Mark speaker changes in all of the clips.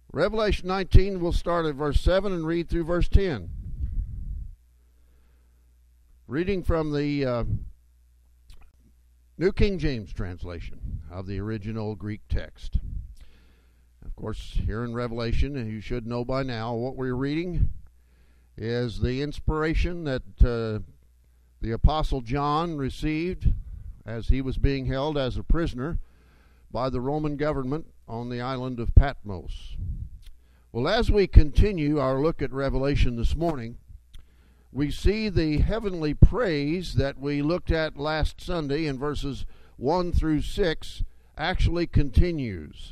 Speaker 1: Revelation 19, we'll start at verse 7 and read through verse 10. Reading from the New King James translation of the original Greek text. Of course, here in Revelation, and you should know by now, what we're reading is the inspiration that the Apostle John received as he was being held as a prisoner by the Roman government on the island of Patmos. Well, as we continue our look at Revelation this morning, we see the heavenly praise that we looked at last Sunday in verses 1 through 6 actually continues.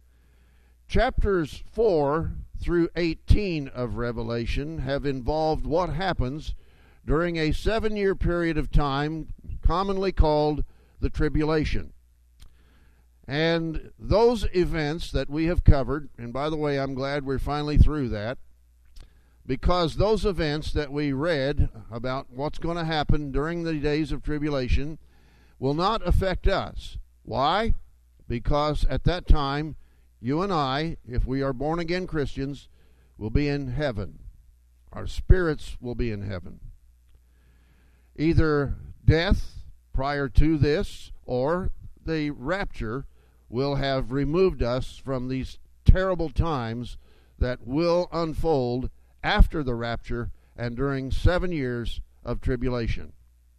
Speaker 1: Chapters 4 through 18 of Revelation have involved what happens during a 7-year period of time commonly called the tribulation. And those events that we have covered, and by the way, I'm glad we're finally through that, because those events that we read about what's going to happen during the days of tribulation will not affect us. Why? Because at that time, you and I, if we are born-again Christians, will be in heaven. Our spirits will be in heaven. Either death prior to this or the rapture will have removed us from these terrible times that will unfold after the rapture and during 7 years of tribulation.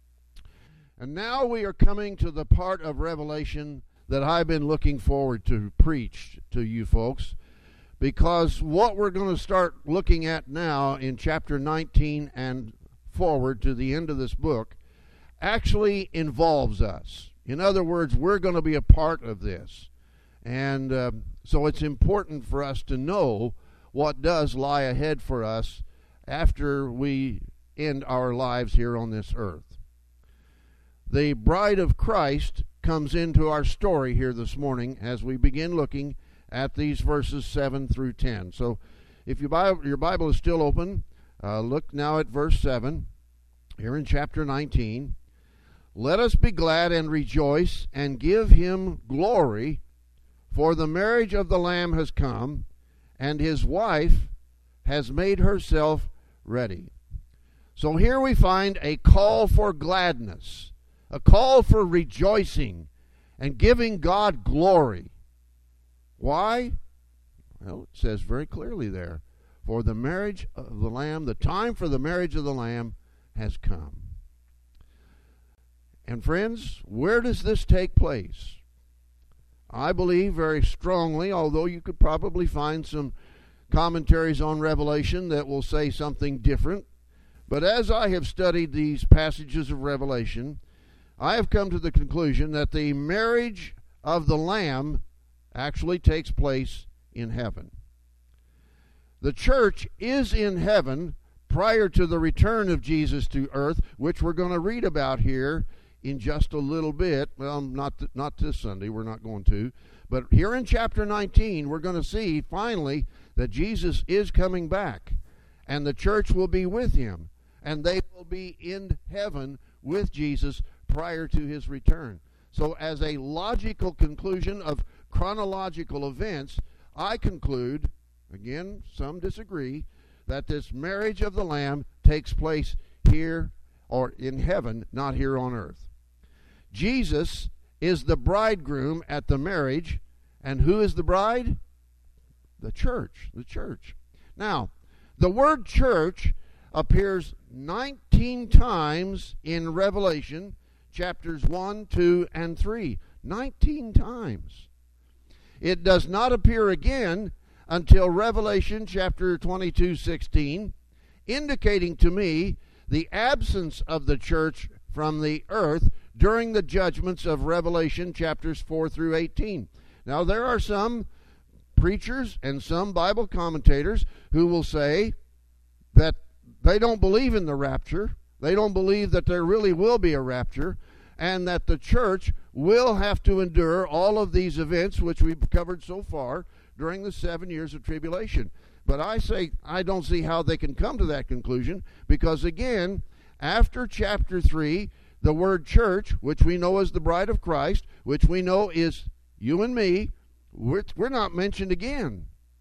Speaker 1: And now we are coming to the part of Revelation that I've been looking forward to preach to you folks, because what we're going to start looking at now in chapter 19 and forward to the end of this book actually involves us. In other words, we're going to be a part of this. And so it's important for us to know what does lie ahead for us after we end our lives here on this earth. The bride of Christ comes into our story here this morning as we begin looking at these verses 7 through 10. So if your Bible is still open, look now at verse 7 here in chapter 19. Let us be glad and rejoice and give him glory, for the marriage of the Lamb has come, and his wife has made herself ready. So here we find a call for gladness, a call for rejoicing and giving God glory. Why? Well, it says very clearly there, for the marriage of the Lamb, the time for the marriage of the Lamb has come. And friends, where does this take place? I believe very strongly, although you could probably find some commentaries on Revelation that will say something different, but as I have studied these passages of Revelation, I have come to the conclusion that the marriage of the Lamb actually takes place in heaven. The church is in heaven prior to the return of Jesus to earth, which we're going to read about here in just a little bit. Well, not this Sunday, we're not going to. But here in chapter 19, we're going to see finally that Jesus is coming back, and the church will be with him, and they will be in heaven with Jesus prior to his return. So as a logical conclusion of chronological events, I conclude, again, some disagree, that this marriage of the Lamb takes place here or in heaven, not here on earth. Jesus is the bridegroom at the marriage, and who is the bride? The church. The church. Now, the word church appears 19 times in Revelation, chapters 1, 2, and 3. 19 times. It does not appear again until Revelation chapter 22:16, indicating to me the absence of the church from the earth during the judgments of Revelation chapters 4 through 18. Now, there are some preachers and some Bible commentators who will say that they don't believe in the rapture. They don't believe that there really will be a rapture, and that the church will have to endure all of these events which we've covered so far during the 7 years of tribulation. But I say I don't see how they can come to that conclusion, because again, after chapter 3, the word church, which we know as the bride of Christ, which we know is you and me, we're not mentioned again.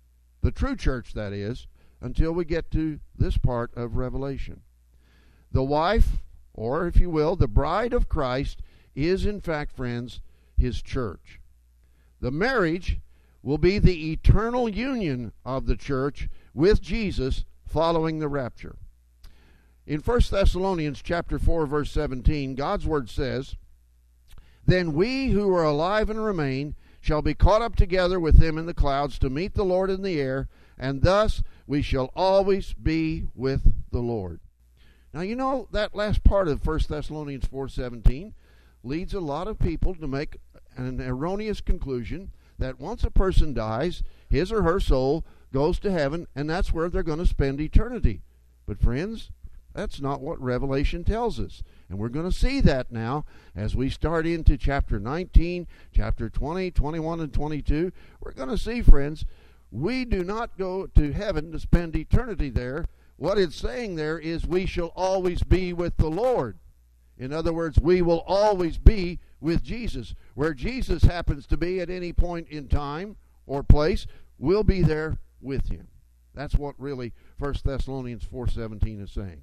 Speaker 1: the true church, that is, until we get to this part of Revelation. The wife, or if you will, the bride of Christ, is in fact, friends, his church. The marriage will be the eternal union of the church with Jesus following the rapture. In 1 Thessalonians chapter 4, verse 17, God's word says, "Then we who are alive and remain shall be caught up together with him in the clouds to meet the Lord in the air, and thus we shall always be with the Lord." Now, you know, that last part of 1 Thessalonians 4:17 leads a lot of people to make an erroneous conclusion that once a person dies, his or her soul goes to heaven, and that's where they're going to spend eternity. But friends, that's not what Revelation tells us. And we're going to see that now as we start into chapter 19, chapter 20, 21, and 22. We're going to see, friends, we do not go to heaven to spend eternity there. What it's saying there is we shall always be with the Lord. In other words, we will always be with Jesus. Where Jesus happens to be at any point in time or place, we'll be there with him. That's what really 1 Thessalonians 4:17 is saying.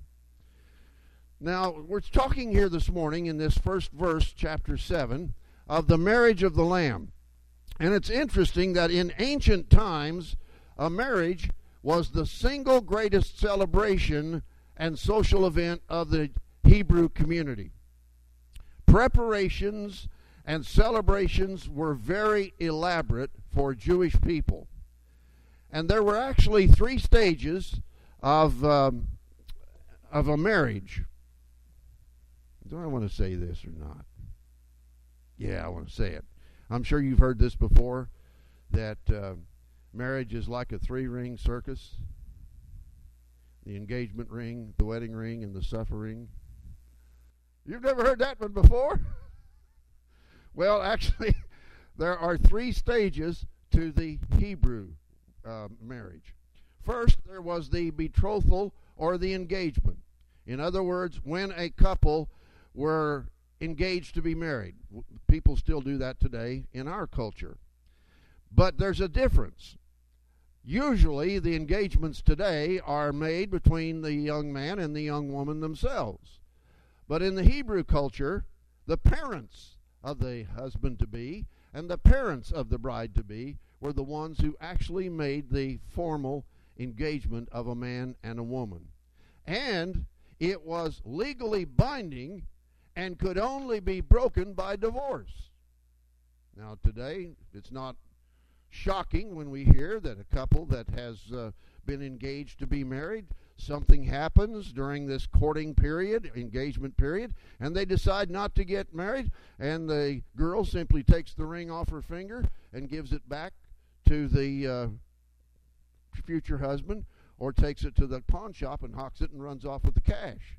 Speaker 1: Now, we're talking here this morning in this first verse, chapter 7, of the marriage of the Lamb. And it's interesting that in ancient times, a marriage was the single greatest celebration and social event of the Hebrew community. Preparations and celebrations were very elaborate for Jewish people. And there were actually 3 stages of a marriage. Do I want to say this or not? Yeah, I want to say it. I'm sure you've heard this before, that marriage is like a 3-ring circus. The engagement ring, the wedding ring, and the supper ring. You've never heard that one before? Well, actually, there are 3 stages to the Hebrew marriage. First, there was the betrothal or the engagement. In other words, when a couple were engaged to be married. People still do that today in our culture. But there's a difference. Usually, the engagements today are made between the young man and the young woman themselves. But in the Hebrew culture, the parents of the husband-to-be and the parents of the bride-to-be were the ones who actually made the formal engagement of a man and a woman. And it was legally binding and could only be broken by divorce. Now, today, it's not shocking when we hear that a couple that has been engaged to be married, something happens during this courting period, engagement period, and they decide not to get married, and the girl simply takes the ring off her finger and gives it back to the future husband, or takes it to the pawn shop and hawks it and runs off with the cash.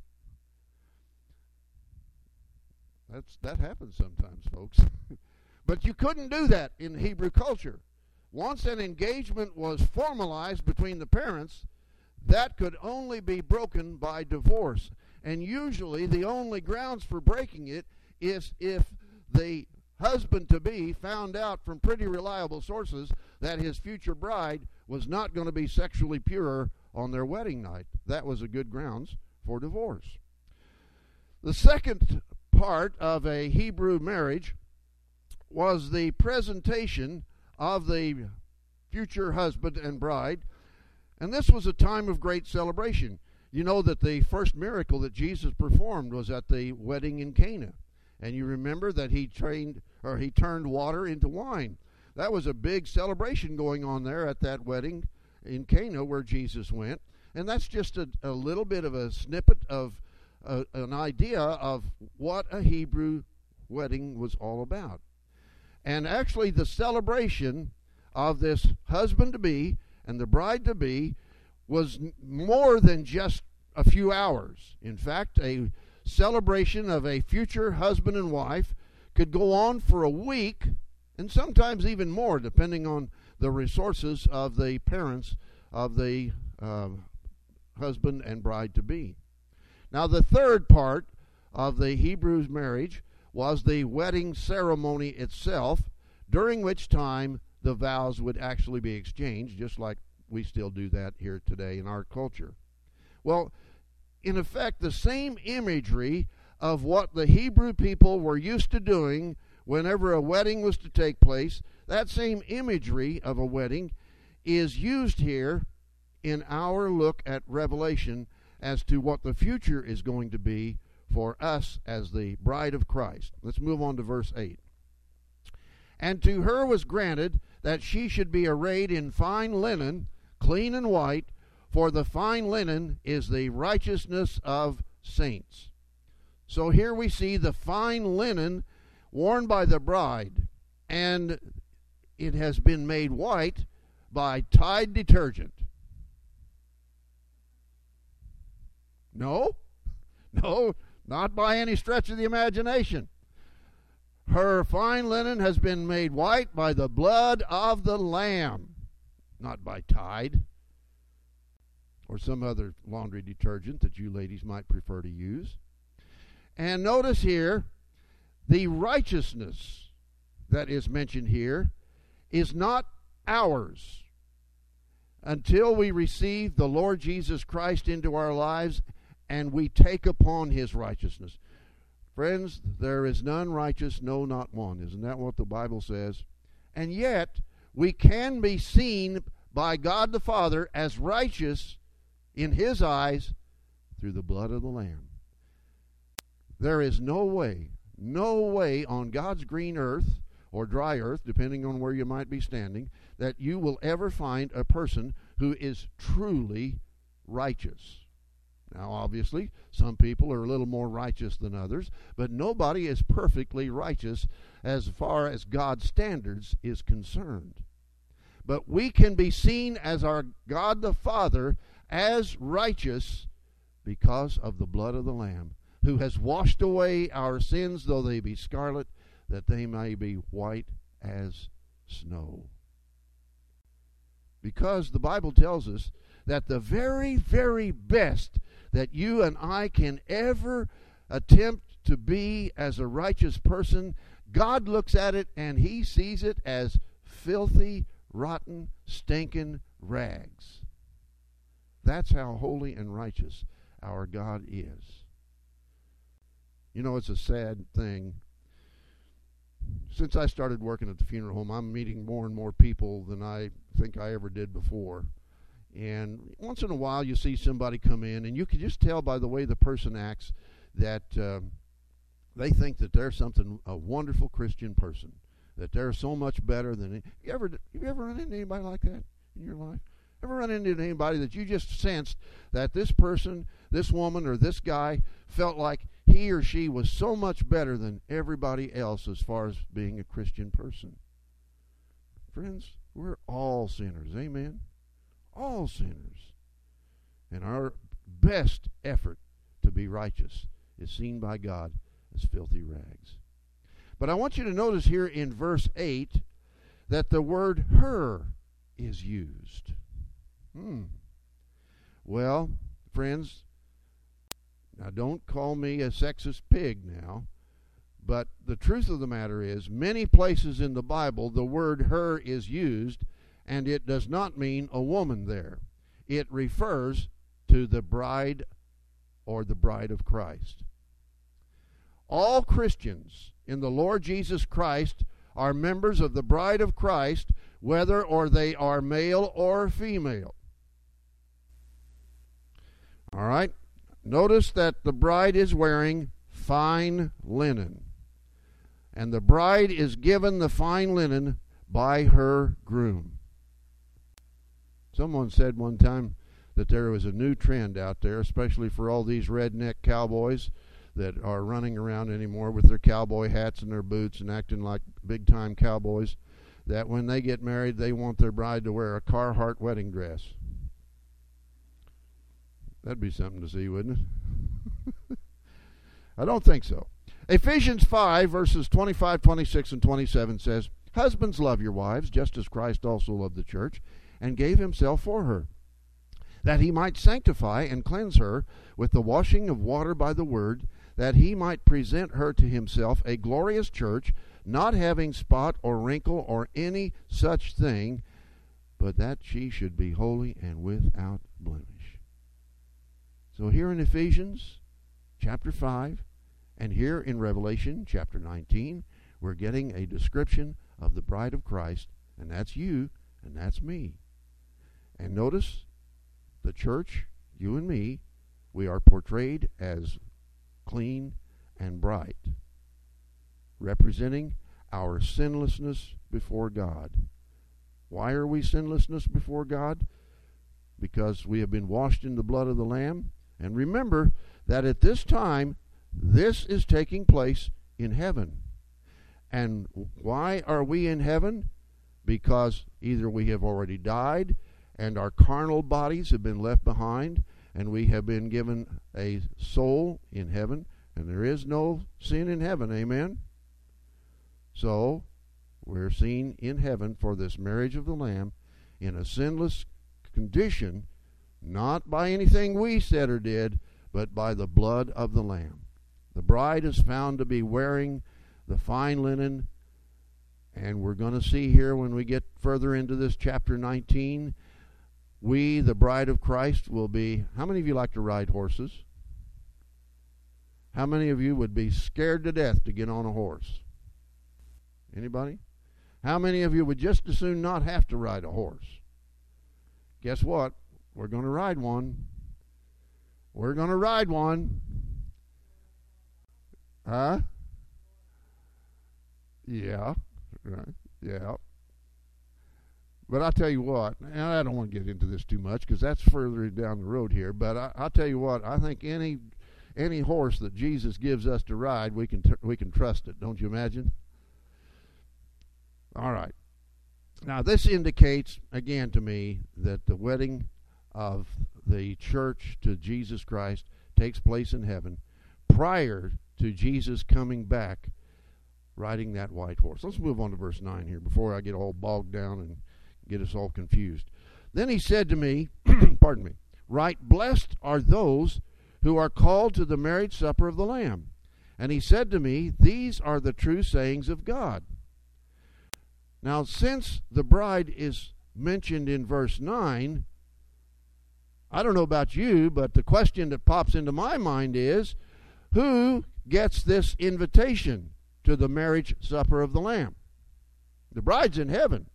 Speaker 1: That happens sometimes, folks. But you couldn't do that in Hebrew culture. Once an engagement was formalized between the parents, that could only be broken by divorce. And usually the only grounds for breaking it is if the husband-to-be found out from pretty reliable sources that his future bride was not going to be sexually pure on their wedding night. That was a good grounds for divorce. The second part of a Hebrew marriage was the presentation of the future husband and bride, and this was a time of great celebration. You know that the first miracle that Jesus performed was at the wedding in Cana, and you remember that he turned water into wine. That was a big celebration going on there at that wedding in Cana where Jesus went, and that's just a little bit of a snippet of an idea of what a Hebrew wedding was all about. And actually the celebration of this husband-to-be and the bride-to-be was more than just a few hours. In fact, a celebration of a future husband and wife could go on for a week, and sometimes even more, depending on the resources of the parents of the husband and bride-to-be. Now, the third part of the Hebrews' marriage was the wedding ceremony itself, during which time the vows would actually be exchanged, just like we still do that here today in our culture. Well, in effect, the same imagery of what the Hebrew people were used to doing whenever a wedding was to take place, that same imagery of a wedding is used here in our look at Revelation as to what the future is going to be for us as the bride of Christ. Let's move on to verse 8. And to her was granted that she should be arrayed in fine linen, clean and white, for the fine linen is the righteousness of saints. So here we see the fine linen worn by the bride, and it has been made white by Tide detergent. No, not by any stretch of the imagination. Her fine linen has been made white by the blood of the Lamb, not by Tide or some other laundry detergent that you ladies might prefer to use. And notice here, the righteousness that is mentioned here is not ours until we receive the Lord Jesus Christ into our lives and we take upon his righteousness. Friends, there is none righteous, no, not one. Isn't that what the Bible says? And yet, we can be seen by God the Father as righteous in his eyes through the blood of the Lamb. There is no way on God's green earth or dry earth, depending on where you might be standing, that you will ever find a person who is truly righteous. Now, obviously, some people are a little more righteous than others, but nobody is perfectly righteous as far as God's standards is concerned. But we can be seen as our God the Father as righteous because of the blood of the Lamb, who has washed away our sins, though they be scarlet, that they may be white as snow. Because the Bible tells us that the very, very best that you and I can ever attempt to be as a righteous person, God looks at it and he sees it as filthy, rotten, stinking rags. That's how holy and righteous our God is. You know, it's a sad thing. Since I started working at the funeral home, I'm meeting more and more people than I think I ever did before. And once in a while you see somebody come in, and you can just tell by the way the person acts that they think that they're a wonderful Christian person, that they're so much better than... You ever run into anybody like that in your life? Ever run into anybody that you just sensed that this person, this woman, or this guy felt like he or she was so much better than everybody else as far as being a Christian person? Friends, we're all sinners, amen? All sinners. And our best effort to be righteous is seen by God as filthy rags. But I want you to notice here in verse 8 that the word her is used. Well, friends, now don't call me a sexist pig now, but the truth of the matter is, many places in the Bible the word her is used, and it does not mean a woman there. It refers to the bride or the bride of Christ. All Christians in the Lord Jesus Christ are members of the bride of Christ, whether or they are male or female. All right? Notice that the bride is wearing fine linen. And the bride is given the fine linen by her groom. Someone said one time that there was a new trend out there, especially for all these redneck cowboys that are running around anymore with their cowboy hats and their boots and acting like big-time cowboys, that when they get married, they want their bride to wear a Carhartt wedding dress. That'd be something to see, wouldn't it? I don't think so. Ephesians 5, verses 25, 26, and 27 says, Husbands, love your wives, just as Christ also loved the church, and gave himself for her, that he might sanctify and cleanse her with the washing of water by the word, that he might present her to himself a glorious church, not having spot or wrinkle or any such thing, but that she should be holy and without blemish. So here in Ephesians chapter 5, and here in Revelation chapter 19, we're getting a description of the bride of Christ, and that's you, and that's me. And notice, the church, you and me, we are portrayed as clean and bright, representing our sinlessness before God. Why are we sinlessness before God? Because we have been washed in the blood of the Lamb. And remember that at this time, this is taking place in heaven. And why are we in heaven? Because either we have already died and our carnal bodies have been left behind, and we have been given a soul in heaven, and there is no sin in heaven, amen? So, we're seen in heaven for this marriage of the Lamb in a sinless condition, not by anything we said or did, but by the blood of the Lamb. The bride is found to be wearing the fine linen, and we're going to see here when we get further into this chapter 19, we, the bride of Christ, will be... How many of you like to ride horses? How many of you would be scared to death to get on a horse? Anybody? How many of you would just as soon not have to ride a horse? Guess what? We're going to ride one. We're going to ride one. Huh? Yeah. Right. Yeah. But I'll tell you what, and I don't want to get into this too much because that's further down the road here, but I'll tell you what, I think any horse that Jesus gives us to ride, we can trust it. Don't you imagine? All right. Now, this indicates, again to me, that the wedding of the church to Jesus Christ takes place in heaven prior to Jesus coming back riding that white horse. Let's move on to verse 9 here before I get all bogged down and get us all confused. Then he said to me, pardon me, right, blessed are those who are called to the marriage supper of the Lamb. And he said to me, these are the true sayings of God. Now, since the bride is mentioned in verse 9, I don't know about you, but the question that pops into my mind is, who gets this invitation to the marriage supper of the Lamb? The bride's in heaven.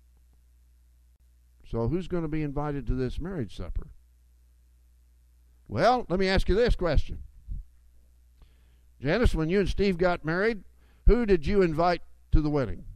Speaker 1: So who's going to be invited to this marriage supper? Well, let me ask you this question. Janice, when you and Steve got married, who did you invite to the wedding?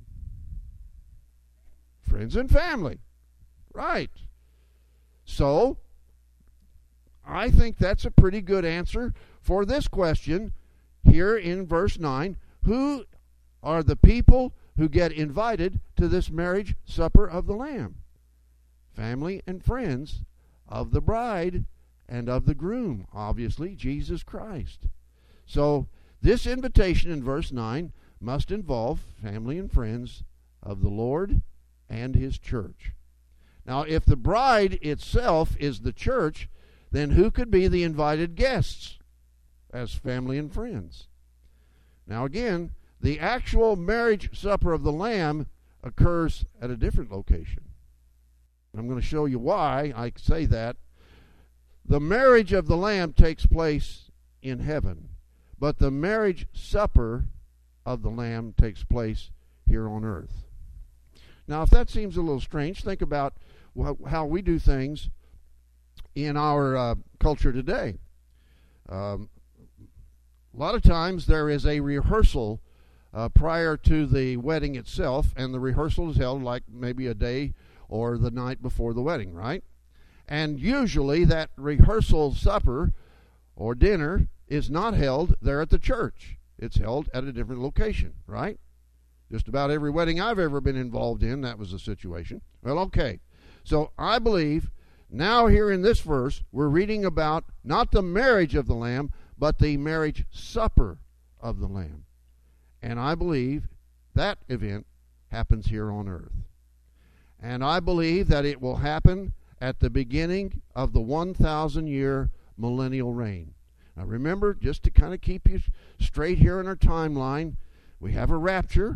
Speaker 1: Friends and family. Right. So, I think that's a pretty good answer for this question here in verse 9. Who are the people who get invited to this marriage supper of the Lamb? Family and friends of the bride and of the groom, obviously, Jesus Christ. So, this invitation in verse 9 must involve family and friends of the Lord and His church. Now, if the bride itself is the church, then who could be the invited guests as family and friends? Now, again, the actual marriage supper of the Lamb occurs at a different location. I'm going to show you why I say that. The marriage of the Lamb takes place in heaven, but the marriage supper of the Lamb takes place here on earth. Now, if that seems a little strange, think about how we do things in our culture today. A lot of times there is a rehearsal prior to the wedding itself, and the rehearsal is held like maybe a day or the night before the wedding, right? And usually that rehearsal supper or dinner is not held there at the church. It's held at a different location, right? Just about every wedding I've ever been involved in, that was the situation. Well, okay. So I believe now here in this verse, we're reading about not the marriage of the Lamb, but the marriage supper of the Lamb. And I believe that event happens here on earth. And I believe that it will happen at the beginning of the 1,000-year millennial reign. Now remember, just to kind of keep you straight here in our timeline, we have a rapture,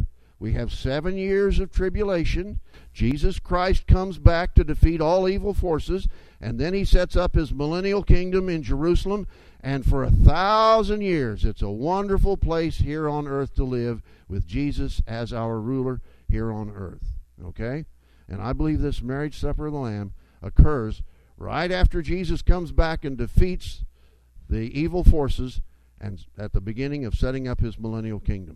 Speaker 1: We have 7 years of tribulation. Jesus Christ comes back to defeat all evil forces, and then he sets up his millennial kingdom in Jerusalem, and for 1,000 years it's a wonderful place here on earth to live with Jesus as our ruler here on earth. Okay? And I believe this marriage supper of the Lamb occurs right after Jesus comes back and defeats the evil forces and at the beginning of setting up his millennial kingdom.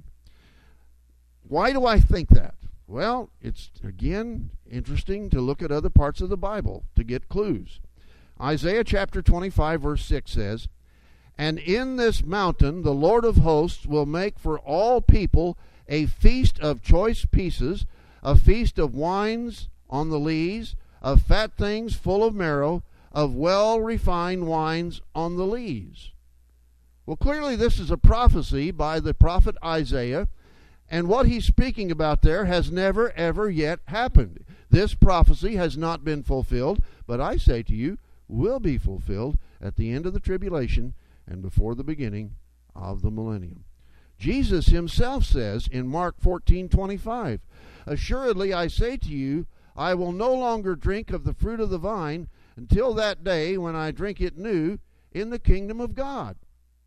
Speaker 1: Why do I think that? Well, it's, again, interesting to look at other parts of the Bible to get clues. Isaiah chapter 25, verse 6 says, "And in this mountain the Lord of hosts will make for all people a feast of choice pieces, a feast of wines on the lees, of fat things full of marrow, of well-refined wines on the lees." Well, clearly this is a prophecy by the prophet Isaiah, and what he's speaking about there has never, ever yet happened. This prophecy has not been fulfilled, but I say to you, will be fulfilled at the end of the tribulation and before the beginning of the millennium. Jesus himself says in Mark 14:25, "Assuredly I say to you, I will no longer drink of the fruit of the vine until that day when I drink it new in the kingdom of God."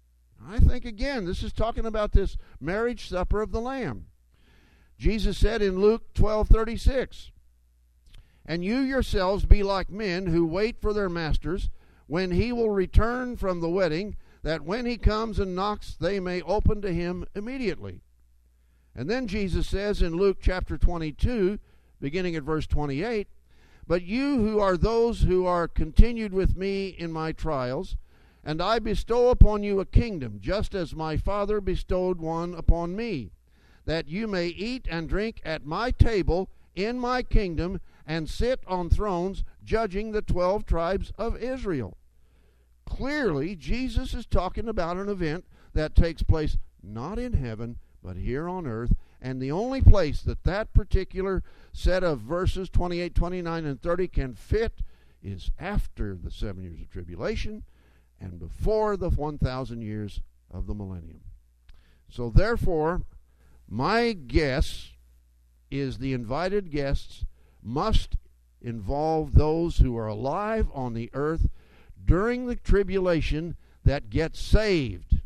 Speaker 1: I think, again, this is talking about this marriage supper of the Lamb. Jesus said in Luke 12:36, "And you yourselves be like men who wait for their masters when he will return from the wedding, that when he comes and knocks, they may open to him immediately." And then Jesus says in Luke chapter 22, beginning at verse 28, "But you who are those who are continued with me in my trials, and I bestow upon you a kingdom, just as my Father bestowed one upon me, that you may eat and drink at my table in my kingdom, and sit on thrones judging the 12 tribes of Israel." Clearly, Jesus is talking about an event that takes place not in heaven, but here on earth, and the only place that that particular set of verses 28, 29, and 30 can fit is after the 7 years of tribulation and before the 1,000 years of the millennium. So therefore, my guess is the invited guests must involve those who are alive on the earth during the tribulation that get saved.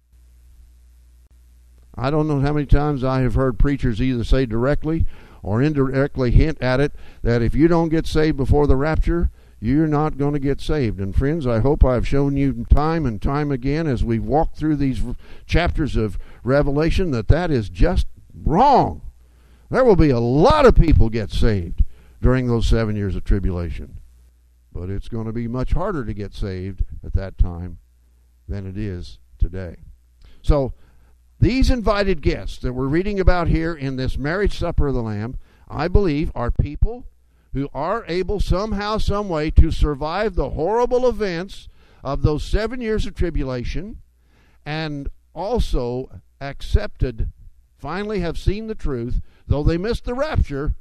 Speaker 1: I don't know how many times I have heard preachers either say directly or indirectly hint at it that if you don't get saved before the rapture, you're not going to get saved. And friends, I hope I've shown you time and time again as we've walked through these chapters of Revelation that is just wrong. There will be a lot of people get saved during those 7 years of tribulation. But it's going to be much harder to get saved at that time than it is today. So these invited guests that we're reading about here in this marriage supper of the Lamb, I believe are people who are able somehow, some way to survive the horrible events of those 7 years of tribulation and also accepted, finally have seen the truth, though they missed the rapture,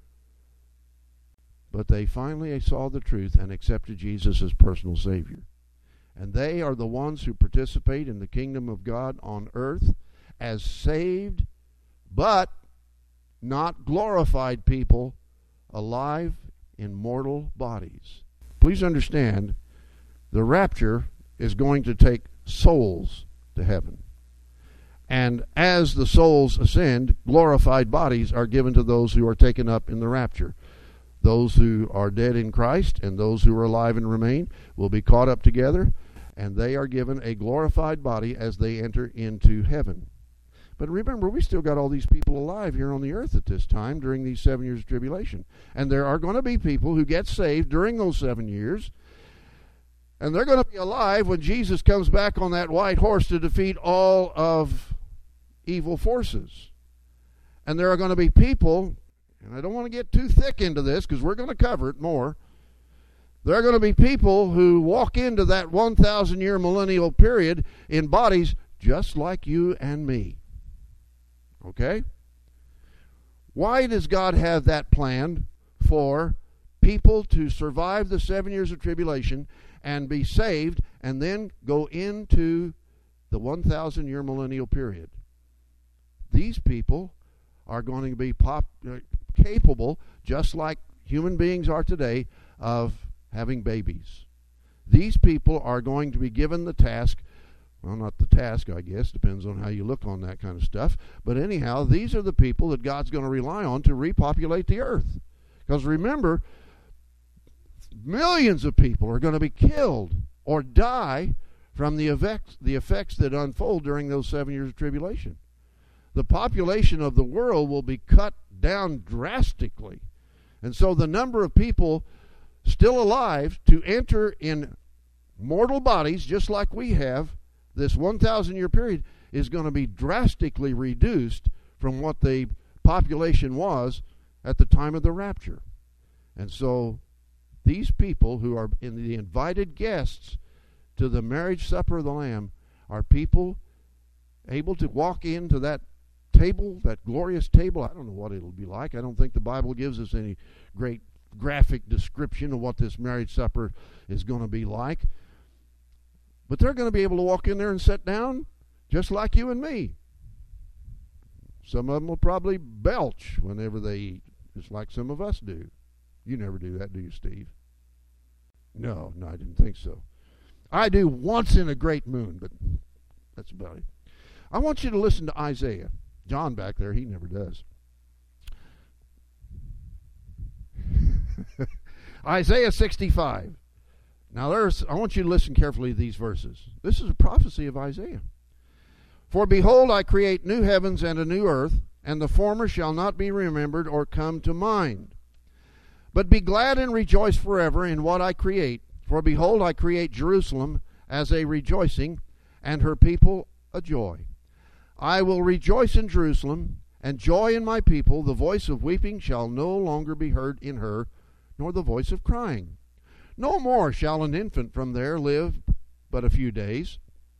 Speaker 1: but they finally saw the truth and accepted Jesus as personal Savior. And they are the ones who participate in the kingdom of God on earth as saved, but not glorified people alive in mortal bodies. Please understand, the rapture is going to take souls to heaven. And as the souls ascend, glorified bodies are given to those who are taken up in the rapture. Those who are dead in Christ and those who are alive and remain will be caught up together, and they are given a glorified body as they enter into heaven. But remember, we still got all these people alive here on the earth at this time during these 7 years of tribulation. And there are going to be people who get saved during those 7 years, and they're going to be alive when Jesus comes back on that white horse to defeat all of evil forces. And there are going to be people, and I don't want to get too thick into this because we're going to cover it more. There are going to be people who walk into that 1,000-year millennial period in bodies just like you and me. Okay? Why does God have that planned for people to survive the 7 years of tribulation and be saved and then go into the 1,000-year millennial period? These people are going to be capable, just like human beings are today, of having babies. These people are going to be given the task, well, not the task, I guess, depends on how you look on that kind of stuff, but anyhow, these are the people that God's going to rely on to repopulate the earth. Because remember, millions of people are going to be killed or die from the effects that unfold during those 7 years of tribulation. The population of the world will be cut down drastically. And so the number of people still alive to enter in mortal bodies, just like we have, this 1,000-year period, is going to be drastically reduced from what the population was at the time of the rapture. And so these people who are in the invited guests to the marriage supper of the Lamb are people able to walk into that table, that glorious table. I don't know what it'll be like. I don't think the Bible gives us any great graphic description of what this marriage supper is going to be like. But they're going to be able to walk in there and sit down just like you and me. Some of them will probably belch whenever they eat, just like some of us do. You never do that, do you, Steve? No, I didn't think so. I do once in a great moon, but that's about it. I want you to listen to Isaiah. John back there, he never does. Isaiah 65. Now I want you to listen carefully to these verses. This is a prophecy of Isaiah. For behold, I create new heavens and a new earth, and the former shall not be remembered or come to mind. But be glad and rejoice forever in what I create. For behold, I create Jerusalem as a rejoicing, and her people a joy. I will rejoice in Jerusalem, and joy in my people. The voice of weeping shall no longer be heard in her, nor the voice of crying. No more shall an infant from there live but a few days,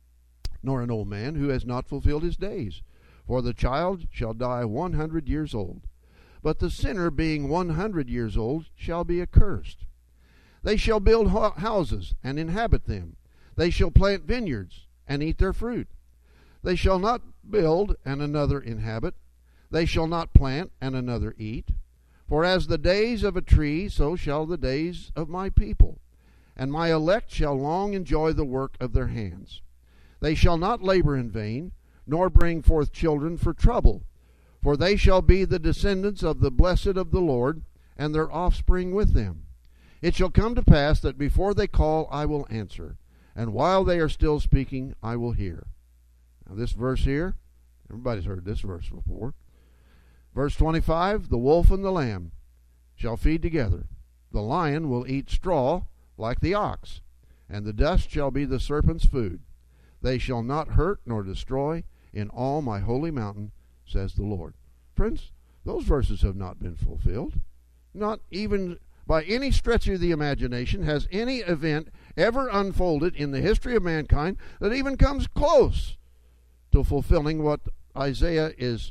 Speaker 1: nor an old man who has not fulfilled his days. For the child shall die 100 years old. But the sinner, being 100 years old, shall be accursed. They shall build houses and inhabit them. They shall plant vineyards and eat their fruit. They shall not build and another inhabit. They shall not plant and another eat. For as the days of a tree, so shall the days of my people. And my elect shall long enjoy the work of their hands. They shall not labor in vain, nor bring forth children for trouble. For they shall be the descendants of the blessed of the Lord, and their offspring with them. It shall come to pass that before they call, I will answer, and while they are still speaking, I will hear. Now this verse here, everybody's heard this verse before. Verse 25, the wolf and the lamb shall feed together. The lion will eat straw like the ox, and the dust shall be the serpent's food. They shall not hurt nor destroy in all my holy mountain, says the Lord. Friends, those verses have not been fulfilled. Not even by any stretch of the imagination has any event ever unfolded in the history of mankind that even comes close to fulfilling what Isaiah is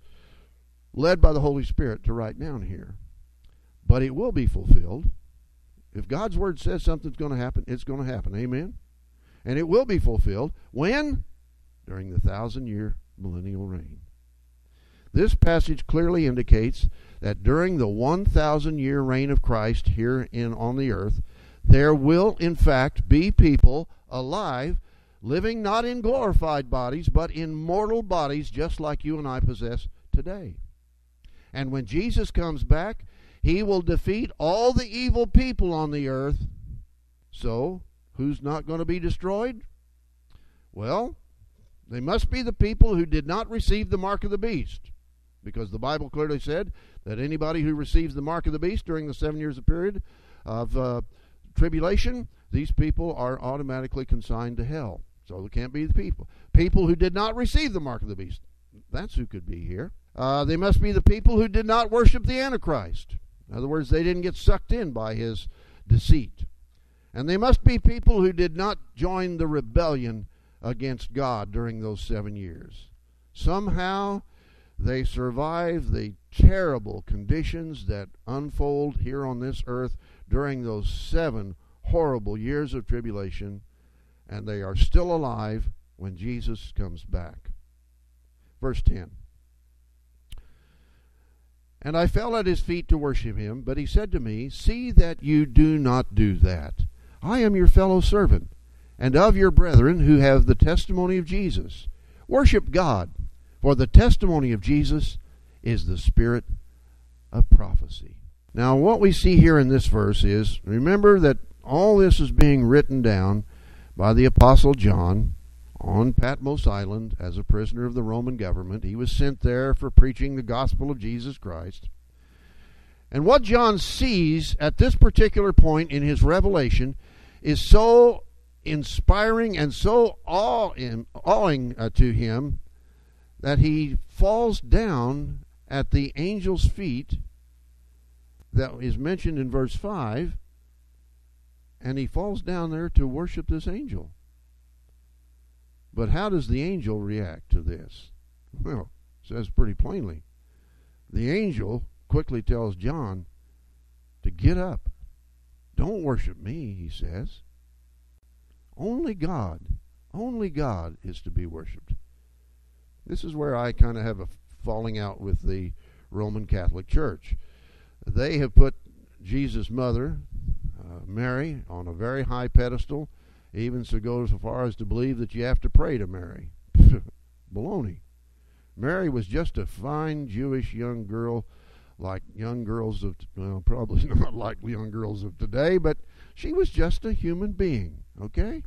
Speaker 1: led by the Holy Spirit to write down here. But it will be fulfilled. If God's Word says something's going to happen, it's going to happen. Amen? And it will be fulfilled. When? During the 1,000-year millennial reign. This passage clearly indicates that during the 1,000-year reign of Christ here on the earth, there will in fact be people alive, living not in glorified bodies, but in mortal bodies just like you and I possess today. And when Jesus comes back, he will defeat all the evil people on the earth. So, who's not going to be destroyed? Well, they must be the people who did not receive the mark of the beast. Because the Bible clearly said that anybody who receives the mark of the beast during the 7 years of period of tribulation, these people are automatically consigned to hell. So they can't be the people. People who did not receive the mark of the beast. That's who could be here. They must be the people who did not worship the Antichrist. In other words, they didn't get sucked in by his deceit. And they must be people who did not join the rebellion against God during those 7 years. Somehow they survive the terrible conditions that unfold here on this earth during those 7 horrible years of tribulation, and they are still alive when Jesus comes back. Verse 10. And I fell at his feet to worship him, but he said to me, See that you do not do that. I am your fellow servant, and of your brethren who have the testimony of Jesus. Worship God, for the testimony of Jesus is the spirit of prophecy. Now, what we see here in this verse is, remember that all this is being written down by the Apostle John on Patmos Island as a prisoner of the Roman government. He was sent there for preaching the gospel of Jesus Christ. And what John sees at this particular point in his revelation is so inspiring and so awing to him that he falls down at the angel's feet that is mentioned in verse 5, and he falls down there to worship this angel. But how does the angel react to this? Well, it says pretty plainly. The angel quickly tells John to get up. Don't worship me, he says. Only God is to be worshipped. This is where I kind of have a falling out with the Roman Catholic Church. They have put Jesus' mother, Mary, on a very high pedestal, even so goes so far as to believe that you have to pray to Mary. Baloney. Mary was just a fine Jewish young girl, like young girls of, well, probably not like young girls of today, but she was just a human being, okay?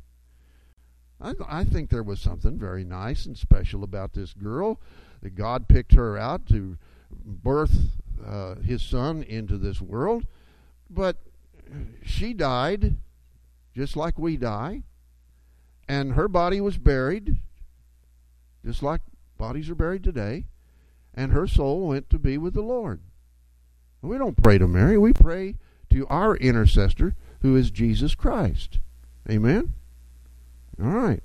Speaker 1: I think there was something very nice and special about this girl, that God picked her out to birth his son into this world, but she died just like we die, and her body was buried just like bodies are buried today, and her soul went to be with the Lord. We don't pray to Mary, we pray to our intercessor, who is Jesus Christ. Amen? All right.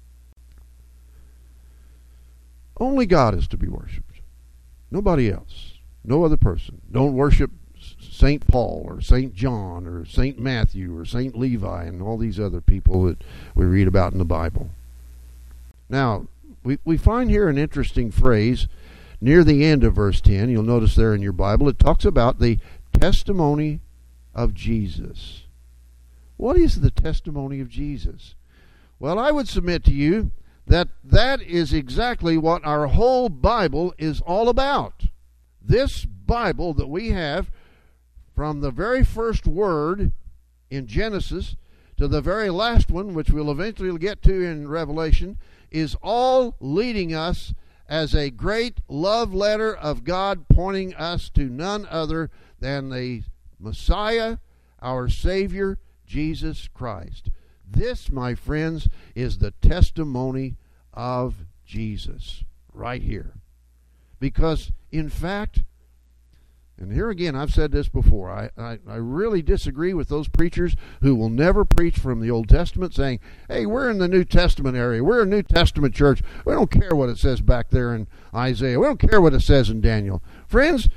Speaker 1: Only God is to be worshipped. Nobody else. No other person. Don't worship St. Paul or St. John or St. Matthew or St. Levi and all these other people that we read about in the Bible. Now, we find here an interesting phrase near the end of verse 10. You'll notice there in your Bible, it talks about the testimony of Jesus. What is the testimony of Jesus? Well, I would submit to you that that is exactly what our whole Bible is all about. This Bible that we have, from the very first word in Genesis to the very last one, which we'll eventually get to in Revelation, is all leading us as a great love letter of God, pointing us to none other than the Messiah, our Savior, Jesus Christ. This, my friends, is the testimony of Jesus right here. Because, in fact, and here again, I've said this before, I really disagree with those preachers who will never preach from the Old Testament saying, hey, we're in the New Testament area, we're a New Testament church, we don't care what it says back there in Isaiah, we don't care what it says in Daniel. Friends,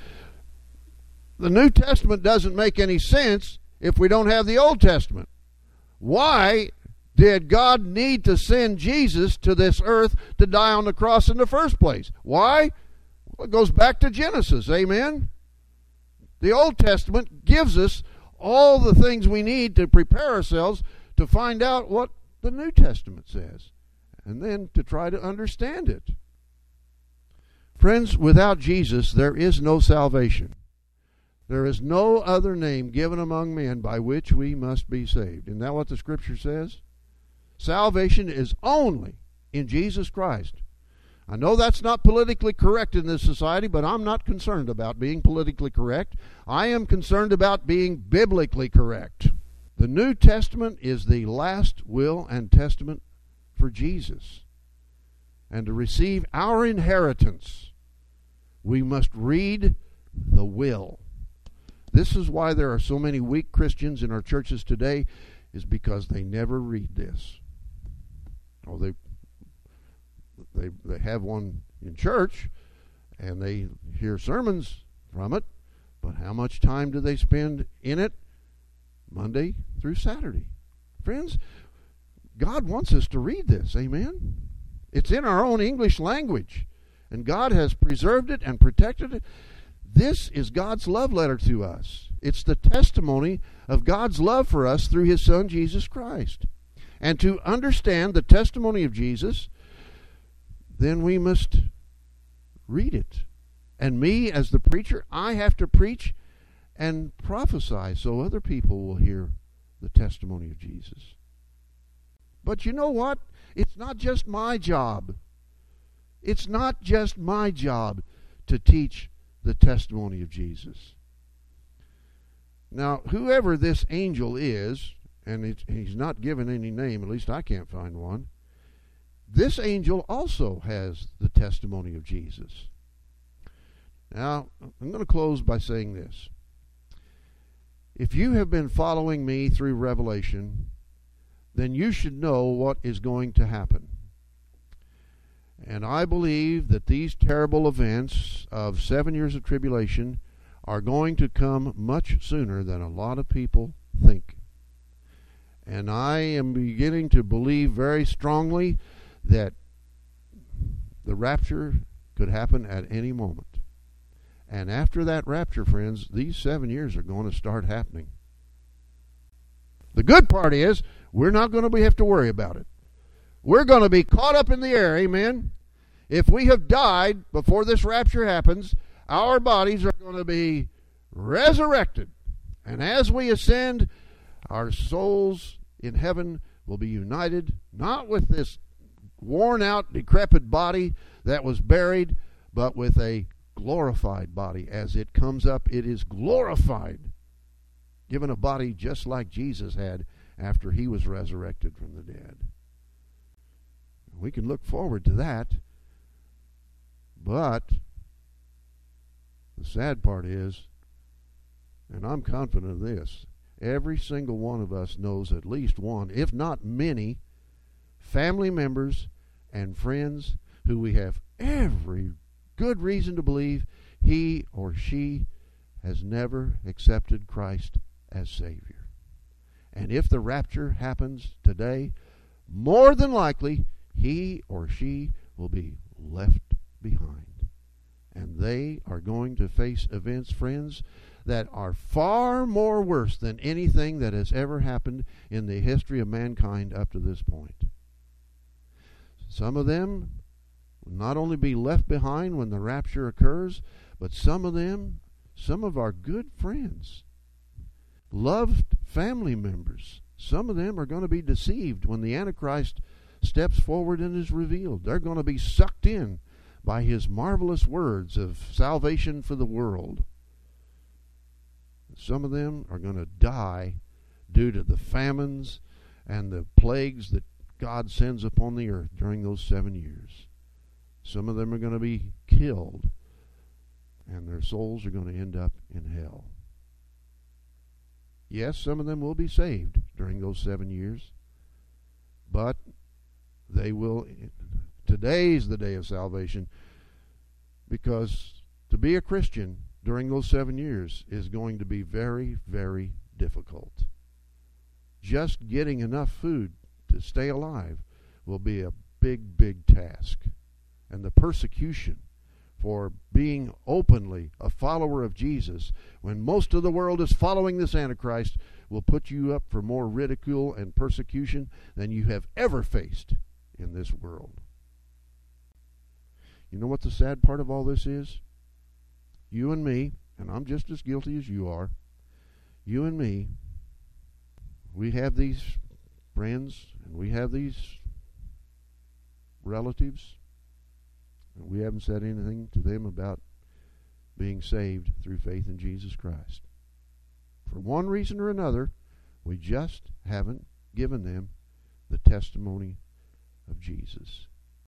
Speaker 1: the New Testament doesn't make any sense if we don't have the Old Testament. Why did God need to send Jesus to this earth to die on the cross in the first place? Why? Well, it goes back to Genesis, amen? The Old Testament gives us all the things we need to prepare ourselves to find out what the New Testament says, and then to try to understand it. Friends, without Jesus, there is no salvation. There is no other name given among men by which we must be saved. Isn't that what the Scripture says? Salvation is only in Jesus Christ. I know that's not politically correct in this society, but I'm not concerned about being politically correct. I am concerned about being biblically correct. The New Testament is the last will and testament for Jesus. And to receive our inheritance, we must read the will. This is why there are so many weak Christians in our churches today, is because they never read this. Oh, they have one in church, and they hear sermons from it, but how much time do they spend in it Monday through Saturday? Friends, God wants us to read this, amen? It's in our own English language, and God has preserved it and protected it. This is God's love letter to us. It's the testimony of God's love for us through His Son, Jesus Christ. And to understand the testimony of Jesus, then we must read it. And me, as the preacher, I have to preach and prophesy so other people will hear the testimony of Jesus. But you know what? It's not just my job. It's not just my job to teach the testimony of Jesus. Now, whoever this angel is, and he's not given any name, at least I can't find one, this angel also has the testimony of Jesus. Now, I'm going to close by saying this. If you have been following me through Revelation, then you should know what is going to happen. And I believe that these terrible events of 7 years of tribulation are going to come much sooner than a lot of people think. And I am beginning to believe very strongly that the rapture could happen at any moment. And after that rapture, friends, these 7 years are going to start happening. The good part is we're not going to have to worry about it. We're going to be caught up in the air, amen? If we have died before this rapture happens, our bodies are going to be resurrected. And as we ascend, our souls in heaven will be united, not with this worn out, decrepit body that was buried, but with a glorified body. As it comes up, it is glorified, given a body just like Jesus had after He was resurrected from the dead. We can look forward to that, but the sad part is, and I'm confident of this, every single one of us knows at least one, if not many, family members and friends who we have every good reason to believe he or she has never accepted Christ as Savior. And if the rapture happens today, more than likely he or she will be left behind. And they are going to face events, friends, that are far more worse than anything that has ever happened in the history of mankind up to this point. Some of them will not only be left behind when the rapture occurs, but some of our good friends, loved family members, some of them are going to be deceived when the Antichrist steps forward and is revealed. They're going to be sucked in by his marvelous words of salvation for the world. Some of them are going to die due to the famines and the plagues that God sends upon the earth during those 7 years. Some of them are going to be killed, and their souls are going to end up in hell. Yes, some of them will be saved during those 7 years, but they will. Today's the day of salvation, because to be a Christian during those 7 years is going to be very, very difficult. Just getting enough food to stay alive will be a big, big task. And the persecution for being openly a follower of Jesus, when most of the world is following this Antichrist, will put you up for more ridicule and persecution than you have ever faced in this world. You know what the sad part of all this is? You and me, and I'm just as guilty as you are, you and me, we have these friends and we have these relatives, and we haven't said anything to them about being saved through faith in Jesus Christ. For one reason or another, we just haven't given them the testimony of Jesus.